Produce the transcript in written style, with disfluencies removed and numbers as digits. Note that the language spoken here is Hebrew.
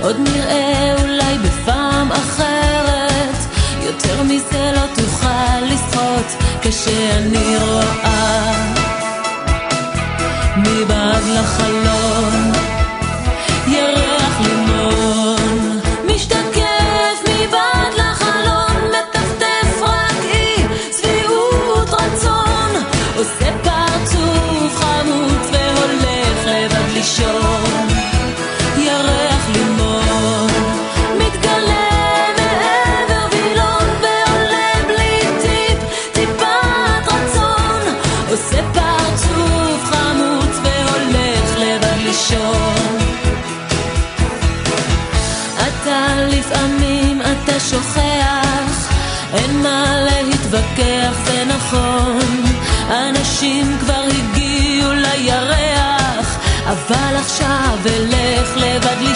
עוד נראה אולי בפעם אחרת, יותר מזה לא תוכל לשחות כשאני רואה מבעד לחלון ירח לימון משתקף מבעד לחלון, מטפטף רק אי שביעות רצון, עושה פרצוף חמוץ והולך לבד לישון. ירח לימון מתגלה מעבר וילון ועולה בלי טיפת רצון, עושה פרצוף חמוץ והולך לבד לישון. אתה לפעמים אתה שוכח, אין מה להתווכח, זה נכון, אנשים כבר הגיעו לירח, אבל עכשיו אלך לבד לישון.